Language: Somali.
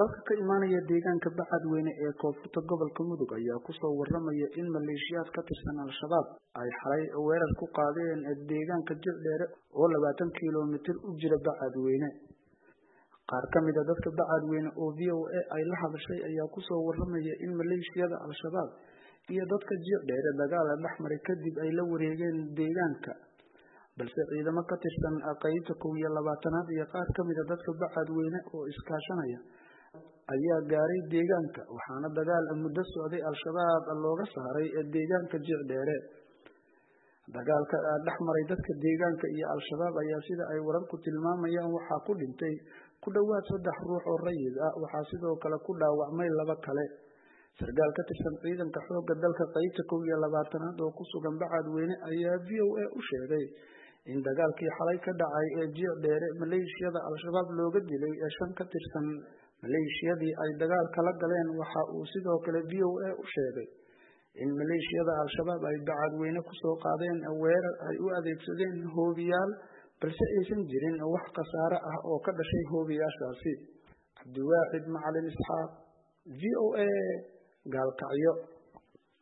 wararka ka imaanaya deegaanka Bacadweyne ee koonfurta gobolka Mudug ayaa ku soo waramaya in maleeshiyaad ka tirsan Al-Shabaab ay xalay weerar ku qaadeen deegaanka Jildheere oo 20 kiiloomitir u jira Bacadweyne. qaar ka mid ah dadka Bacadweyne oo VOA ay la hadashay ayaa ku soo waramaya in maleeshiyada Al-Shabaab iyo dadka Jildheere dagaal dhex maray kadib ay la wareegeen deegaanka, balse ciidamo ka tirsan qaybta 12aad iyo qaar ka mid ah dadka Bacadweyne oo iskaashanaya ayaa gaaray deegaanka, waxaana dagaal muddo socday Al-Shabaab looga saaray deegaanka Jildheere. dagaalka dhex maray dadka deegaanka iyo Al-Shabaab ayaa sida ay wararku tilmaamayaan waxaa ku dhintay ku dhawaad 3 ruux oo rayid ah, waxaa sidoo kale ku dhaawacmay 2 kale. sargaal ka tirsan ciidanka xoogga dalka qaybta 12aad oo ku sugan Bacadweyne ayaa VOA u sheegay in dagaalkii xalay ka dhacay Jildheere maleeshiyada Al-Shabaab looga dilay 5 ka tirsan maleeshiyadii ay dagaal kala galeen. waxa uu sidoo kale VOA u sheegay in maleeshiyada Al-Shabaab ay Bacadweyne ku soo qaadeen weerar ay u adeegsadeen hoobiyaal, balse aysan jirin wax khasaare ah oo ka dhashay hoobiyaashaasi. Cabdiwaaxid Macalin Isxaaq, VOA, Gaalkacyo.